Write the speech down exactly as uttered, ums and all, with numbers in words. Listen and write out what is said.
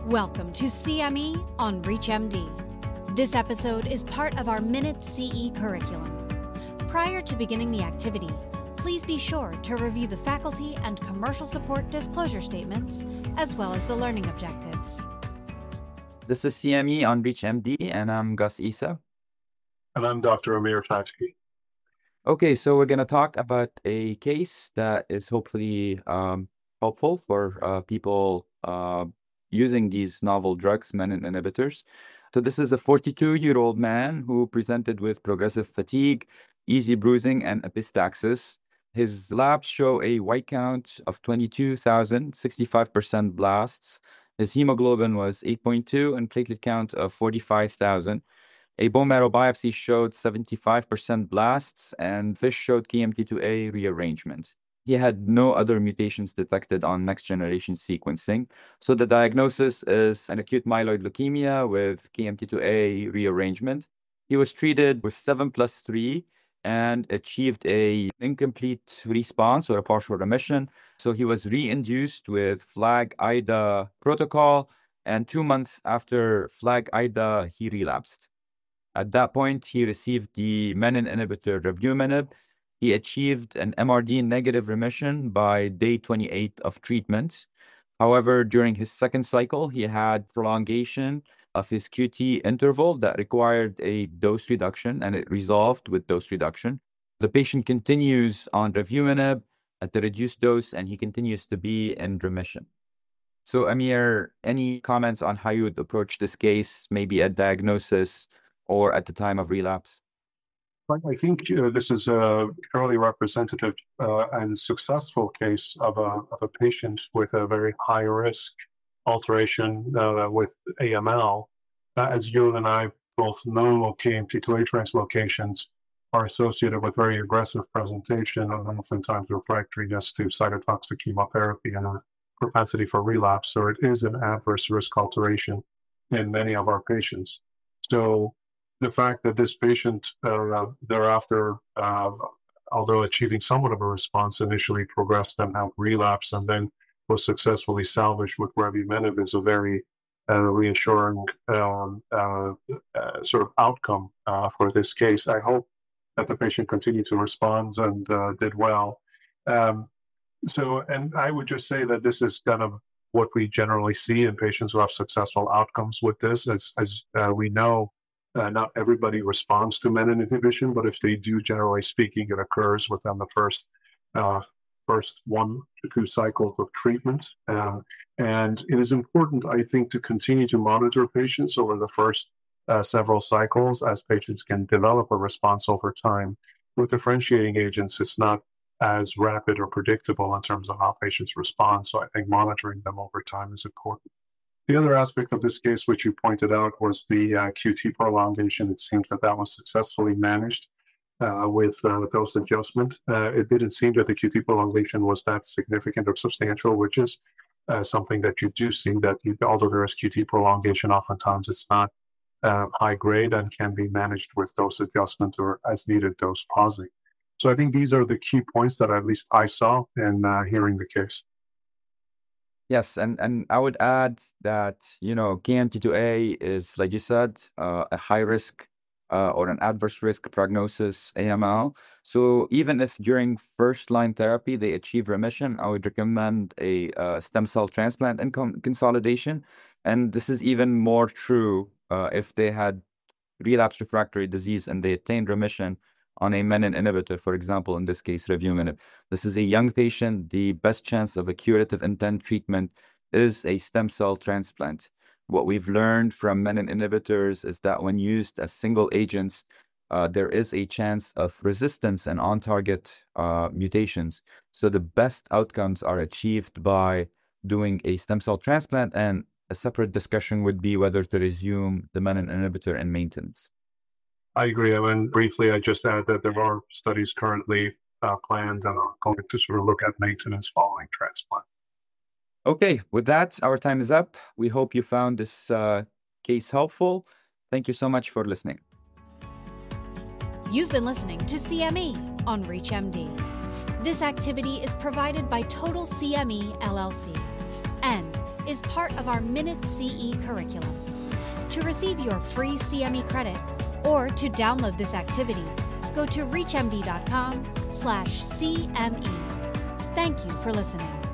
Welcome to C M E on ReachMD. This episode is part of our Minute C E curriculum. Prior to beginning the activity, please be sure to review the faculty and commercial support disclosure statements, as well as the learning objectives. This is C M E on ReachMD, and I'm Gus Issa. And I'm Doctor Amir Tajki. Okay, so we're going to talk about a case that is hopefully um, helpful for uh, people uh, using these novel drugs, menin inhibitors. So this is a forty-two-year-old man who presented with progressive fatigue, easy bruising, and epistaxis. His labs show a white count of twenty-two thousand, sixty-five percent blasts. His hemoglobin was eight point two and platelet count of forty-five thousand. A bone marrow biopsy showed seventy-five percent blasts, and FISH showed K M T two A rearrangement. He had no other mutations detected on next-generation sequencing. So the diagnosis is an acute myeloid leukemia with K M T two A rearrangement. He was treated with seven plus three and achieved a incomplete response or a partial remission. So he was re-induced with FLAG-I D A protocol, and two months after FLAG-I D A, he relapsed. At that point, he received the menin inhibitor revumenib. He achieved an M R D negative remission by day twenty-eight of treatment. However, during his second cycle, he had prolongation of his Q T interval that required a dose reduction, and it resolved with dose reduction. The patient continues on revumenib at the reduced dose, and he continues to be in remission. So, Amir, any comments on how you would approach this case, maybe at diagnosis or at the time of relapse? I think uh, this is a fairly representative uh, and successful case of a, of a patient with a very high risk alteration uh, with A M L. Uh, as you and I both know, K M T two A translocations are associated with very aggressive presentation and oftentimes refractoriness to cytotoxic chemotherapy and a propensity for relapse. So it is an adverse risk alteration in many of our patients. So the fact that this patient uh, thereafter, uh, although achieving somewhat of a response, initially progressed and have relapsed and then was successfully salvaged with revumenib is a very uh, reassuring um, uh, uh, sort of outcome uh, for this case. I hope that the patient continued to respond and uh, did well. Um, so, and I would just say that this is kind of what we generally see in patients who have successful outcomes with this. As, as uh, we know, Uh, not everybody responds to menin inhibition, but if they do, generally speaking, it occurs within the first uh, first one to two cycles of treatment. Uh, and it is important, I think, to continue to monitor patients over the first uh, several cycles as patients can develop a response over time. With differentiating agents, it's not as rapid or predictable in terms of how patients respond. So I think monitoring them over time is important. The other aspect of this case, which you pointed out, was the uh, Q T prolongation. It seems that that was successfully managed uh, with uh, dose adjustment. Uh, it didn't seem that the Q T prolongation was that significant or substantial, which is uh, something that you do see, that you, although there is Q T prolongation, oftentimes it's not uh, high grade and can be managed with dose adjustment or as needed dose pausing. So I think these are the key points that at least I saw in uh, hearing the case. Yes, and, and I would add that, you know, K M T two A is, like you said, uh, a high risk uh, or an adverse risk prognosis A M L. So even if during first line therapy they achieve remission, I would recommend a uh, stem cell transplant and con- consolidation. And this is even more true uh, if they had relapse refractory disease and they attained remission on a menin inhibitor, for example, in this case, revumenib. This is a young patient. The best chance of a curative intent treatment is a stem cell transplant. What we've learned from menin inhibitors is that when used as single agents, uh, there is a chance of resistance and on-target uh, mutations. So the best outcomes are achieved by doing a stem cell transplant, and a separate discussion would be whether to resume the menin inhibitor in maintenance. I agree. I mean, briefly, I just add that there are studies currently uh, planned and are going to sort of look at maintenance following transplant. Okay, with that, our time is up. We hope you found this uh, case helpful. Thank you so much for listening. You've been listening to C M E on ReachMD. This activity is provided by Total C M E L L C and is part of our Minute C E curriculum. To receive your free C M E credit or to download this activity, go to reachmd dot com slash C M E. Thank you for listening.